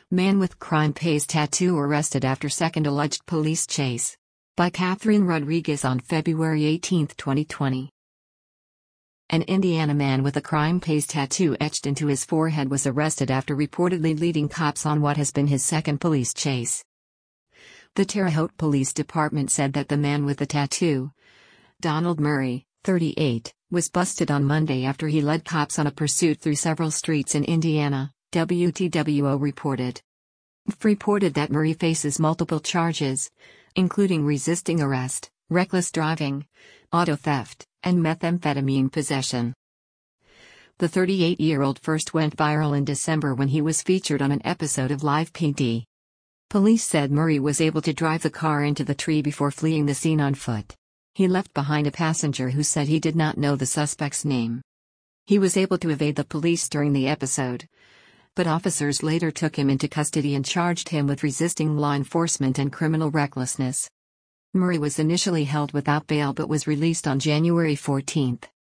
Man with crime pays tattoo arrested after second alleged police chase. By Catherine Rodriguez on February 18, 2020. An Indiana man with a crime pays tattoo etched into his forehead was arrested after reportedly leading cops on what has been his second police chase. The Terre Haute Police Department said that the man with the tattoo, Donald Murray, 38, was busted on Monday after he led cops on a pursuit through several streets in Indiana, WTWO reported. Reported that Murray faces multiple charges, including resisting arrest, reckless driving, auto theft, and methamphetamine possession. The 38-year-old first went viral in December when he was featured on an episode of Live PD. Police said Murray was able to drive the car into the tree before fleeing the scene on foot. He left behind a passenger who said he did not know the suspect's name. He was able to evade the police during the episode, but officers later took him into custody and charged him with resisting law enforcement and criminal recklessness. Murray was initially held without bail but was released on January 14.